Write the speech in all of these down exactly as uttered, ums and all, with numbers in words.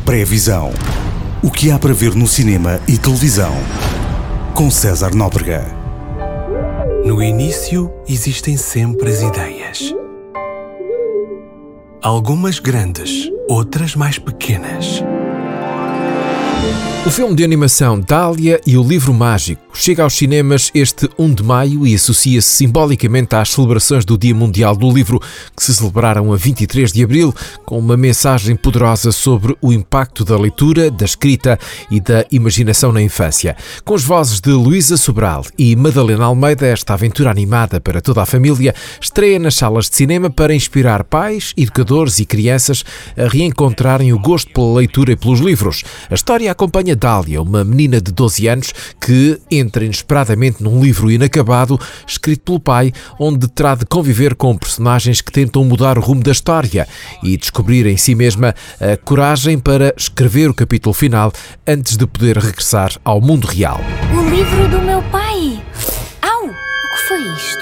Pré-visão. O que há para ver no cinema e televisão. Com César Nóbrega. No início existem sempre as ideias. Algumas grandes, outras mais pequenas. O filme de animação Dália e o Livro Mágico chega aos cinemas este primeiro de maio e associa-se simbolicamente às celebrações do Dia Mundial do Livro, que se celebraram a vinte e três de abril, com uma mensagem poderosa sobre o impacto da leitura, da escrita e da imaginação na infância. Com as vozes de Luísa Sobral e Madalena Almeida, esta aventura animada para toda a família estreia nas salas de cinema para inspirar pais, educadores e crianças a reencontrarem o gosto pela leitura e pelos livros. A história acompanha Dália, uma menina de doze anos que entra inesperadamente num livro inacabado escrito pelo pai, onde terá de conviver com personagens que tentam mudar o rumo da história e descobrir em si mesma a coragem para escrever o capítulo final antes de poder regressar ao mundo real. O livro do meu pai! Au! O que foi isto?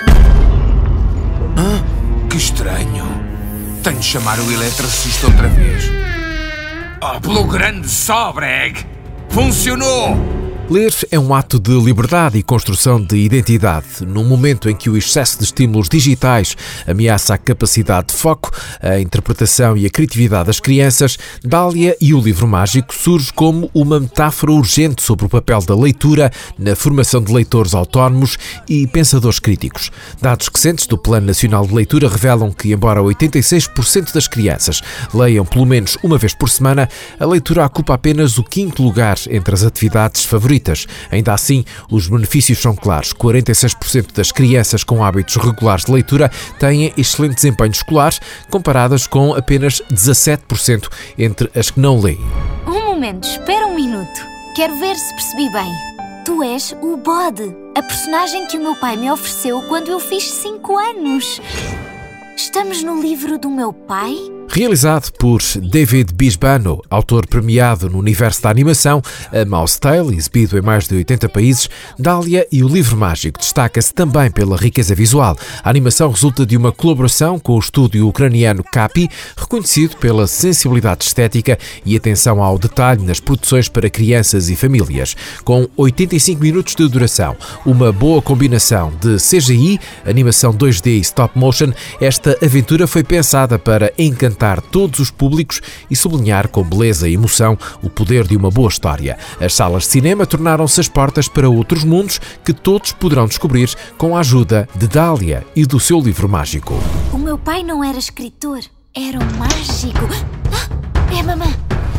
Ah, que estranho. Tenho de chamar o eletricista outra vez. Oh, pelo grande Sobreg! Funcionou! Ler é um ato de liberdade e construção de identidade. Num momento em que o excesso de estímulos digitais ameaça a capacidade de foco, a interpretação e a criatividade das crianças, Dália e o Livro Mágico surge como uma metáfora urgente sobre o papel da leitura na formação de leitores autónomos e pensadores críticos. Dados recentes do Plano Nacional de Leitura revelam que, embora oitenta e seis por cento das crianças leiam pelo menos uma vez por semana, a leitura ocupa apenas o quinto lugar entre as atividades favoritas. Ainda assim, os benefícios são claros. quarenta e seis por cento das crianças com hábitos regulares de leitura têm excelente desempenho escolar, comparadas com apenas dezassete por cento entre as que não leem. Um momento, espera um minuto. Quero ver se percebi bem. Tu és o Bode, a personagem que o meu pai me ofereceu quando eu fiz cinco anos. Estamos no livro do meu pai? Realizado por David Bisbano, autor premiado no universo da animação, A Mouse Tale, exibido em mais de oitenta países, Dália e o Livro Mágico destaca-se também pela riqueza visual. A animação resulta de uma colaboração com o estúdio ucraniano Capi, reconhecido pela sensibilidade estética e atenção ao detalhe nas produções para crianças e famílias. Com oitenta e cinco minutos de duração, uma boa combinação de C G I, animação dois D e stop motion, esta aventura foi pensada para encantar todos os públicos e sublinhar com beleza e emoção o poder de uma boa história. As salas de cinema tornaram-se as portas para outros mundos que todos poderão descobrir com a ajuda de Dália e do seu livro mágico. O meu pai não era escritor, era um mágico. Ah, é a mamã.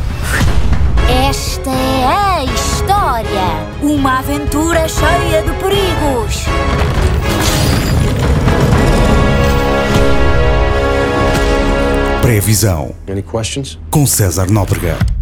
Esta é a história. Uma aventura cheia de perigos. Pré-visão. Com César Nóbrega.